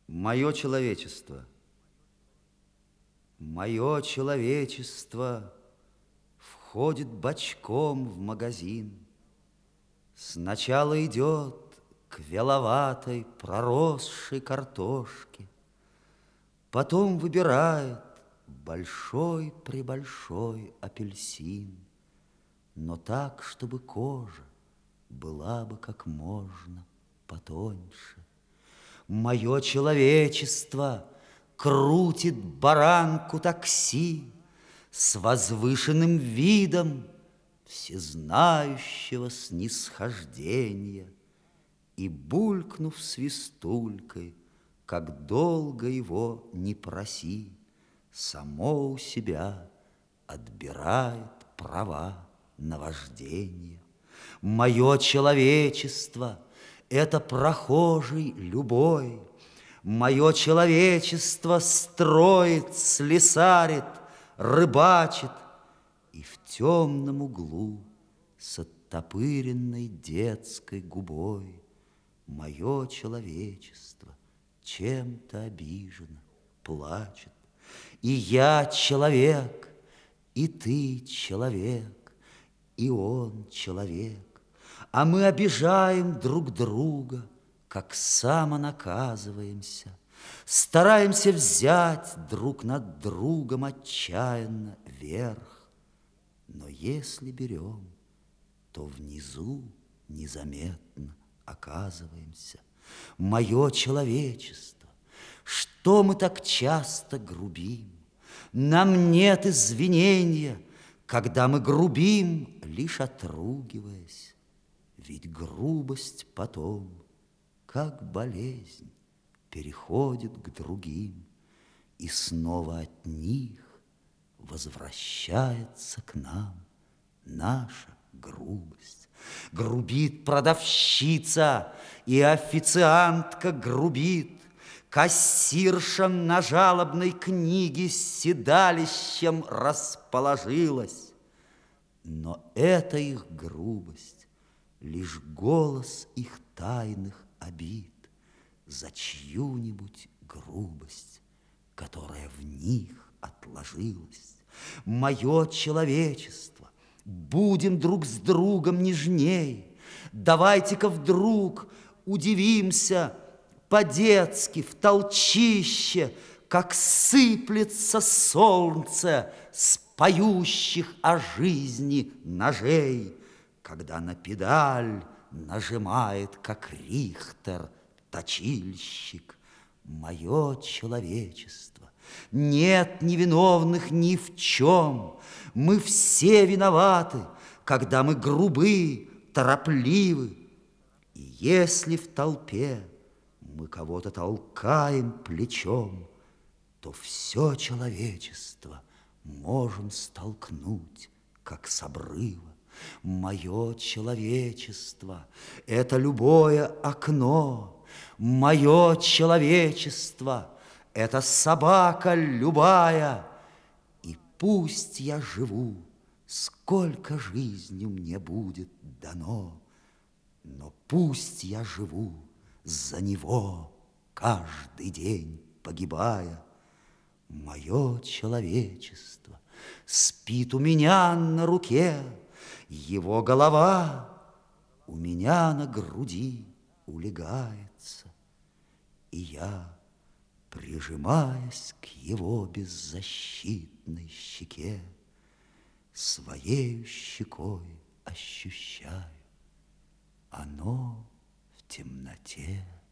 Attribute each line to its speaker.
Speaker 1: Мое человечество входит бочком в магазин. Сначала идет к веловатой, проросшей картошке, потом выбирает большой-пребольшой апельсин, но так, чтобы кожа была бы как можно потоньше. Мое человечество крутит баранку такси с возвышенным видом всезнающего снисхождения и, булькнув свистулькой, как долго его не проси, само у себя отбирает права на вождение. Мое человечество — это прохожий любой. Мое человечество строит, слесарит, рыбачит, и в темном углу с оттопыренной детской губой мое человечество чем-то обижено, плачет. И я человек, и ты человек, и он человек, а мы обижаем друг друга, как самонаказываемся, стараемся взять друг над другом отчаянно верх. Но если берем, то внизу незаметно оказываемся. Мое человечество, что мы так часто грубим? Нам нет извинения, когда мы грубим, лишь отругиваясь. Ведь грубость потом, как болезнь, переходит к другим, и снова от них возвращается к нам наша грубость. Грубит продавщица, и официантка грубит. Кассирша на жалобной книге с седалищем расположилась. Но это их грубость, лишь голос их тайных обид за чью-нибудь грубость, которая в них отложилась. Мое человечество, будем друг с другом нежней. Давайте-ка вдруг удивимся по-детски в толчище, как сыплется солнце с поющих о жизни ножей, когда на педаль нажимает, как Рихтер, точильщик. Мое человечество, нет невиновных ни в чем. Мы все виноваты, когда мы грубы, торопливы. И если в толпе мы кого-то толкаем плечом, то все человечество можем столкнуть, как с обрыва. Мое человечество — это любое окно. Мое человечество — это собака любая. И пусть я живу, сколько жизнью мне будет дано, но пусть я живу за него, каждый день погибая. Мое человечество спит у меня на руке, его голова у меня на груди улегается, и я, прижимаясь к его беззащитной щеке, своею щекой ощущаю, оно в темноте